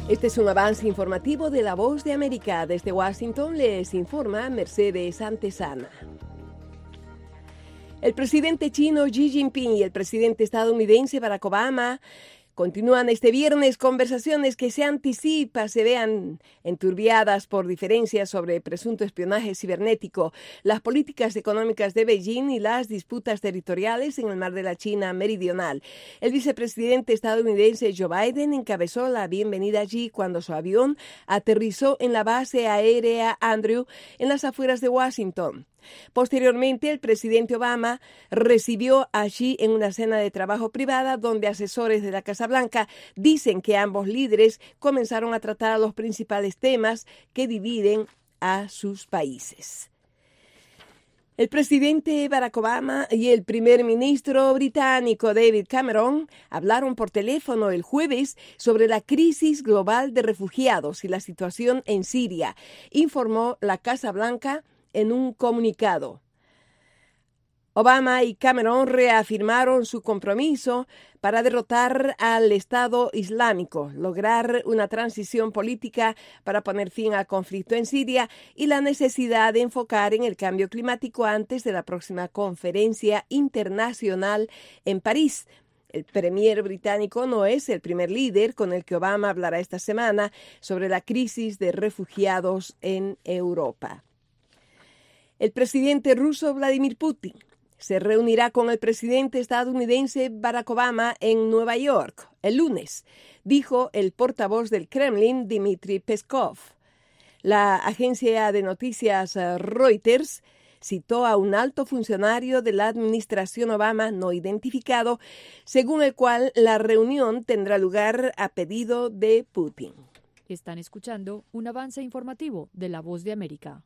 Este es un avance informativo de La Voz de América. Desde Washington les informa Mercedes Antesana. El presidente chino Xi Jinping y el presidente estadounidense Barack Obama continúan este viernes conversaciones que se anticipa se vean enturbiadas por diferencias sobre presunto espionaje cibernético, las políticas económicas de Beijing y las disputas territoriales en el mar de la China Meridional. El vicepresidente estadounidense Joe Biden encabezó la bienvenida allí cuando su avión aterrizó en la base aérea Andrew en las afueras de Washington. Posteriormente, el presidente Obama recibió a Xi en una cena de trabajo privada donde asesores de la Casa Blanca dicen que ambos líderes comenzaron a tratar los principales temas que dividen a sus países. El presidente Barack Obama y el primer ministro británico David Cameron hablaron por teléfono el jueves sobre la crisis global de refugiados y la situación en Siria, informó la Casa Blanca en un comunicado. Obama y Cameron reafirmaron su compromiso para derrotar al Estado Islámico, lograr una transición política para poner fin al conflicto en Siria y la necesidad de enfocar en el cambio climático antes de la próxima conferencia internacional en París. El premier británico no es el primer líder con el que Obama hablará esta semana sobre la crisis de refugiados en Europa. El presidente ruso Vladimir Putin se reunirá con el presidente estadounidense Barack Obama en Nueva York el lunes, dijo el portavoz del Kremlin, Dmitry Peskov. La agencia de noticias Reuters citó a un alto funcionario de la administración Obama no identificado, según el cual la reunión tendrá lugar a pedido de Putin. Están escuchando un avance informativo de La Voz de América.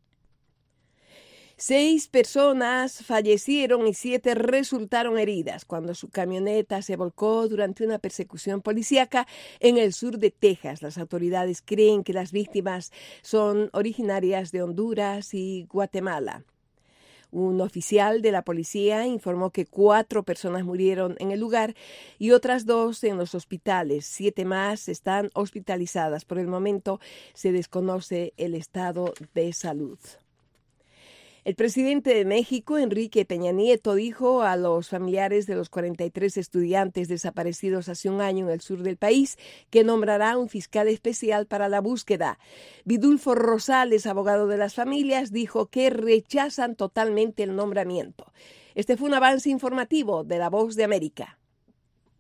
6 personas fallecieron y 7 resultaron heridas cuando su camioneta se volcó durante una persecución policíaca en el sur de Texas. Las autoridades creen que las víctimas son originarias de Honduras y Guatemala. Un oficial de la policía informó que 4 personas murieron en el lugar y otras 2 en los hospitales. 7 más están hospitalizadas. Por el momento se desconoce el estado de salud. El presidente de México, Enrique Peña Nieto, dijo a los familiares de los 43 estudiantes desaparecidos hace un año en el sur del país que nombrará un fiscal especial para la búsqueda. Vidulfo Rosales, abogado de las familias, dijo que rechazan totalmente el nombramiento. Este fue un avance informativo de La Voz de América.